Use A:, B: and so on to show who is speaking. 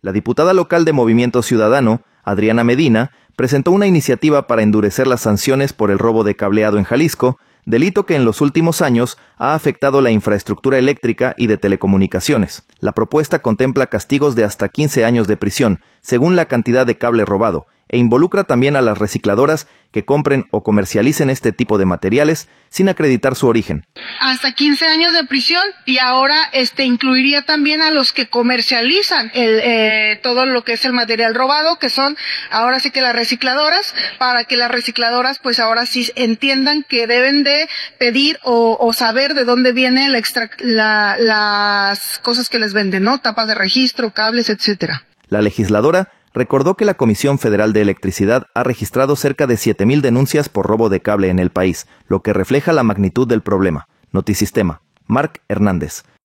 A: La diputada local de Movimiento Ciudadano, Adriana Medina, presentó una iniciativa para endurecer las sanciones por el robo de cableado en Jalisco, delito que en los últimos años ha afectado la infraestructura eléctrica y de telecomunicaciones. La propuesta contempla castigos de hasta 15 años de prisión, según la cantidad de cable robado, e involucra también a las recicladoras que compren o comercialicen este tipo de materiales sin acreditar su origen.
B: Hasta 15 años de prisión, y ahora incluiría también a los que comercializan todo lo que es el material robado, que son ahora sí que las recicladoras, para que las recicladoras pues ahora sí entiendan que deben de pedir o saber de dónde vienen las cosas que les venden, ¿no? Tapas de registro, cables, etcétera.
A: La legisladora recordó que la Comisión Federal de Electricidad ha registrado cerca de 7,000 denuncias por robo de cable en el país, lo que refleja la magnitud del problema. Notisistema. Marc Hernández.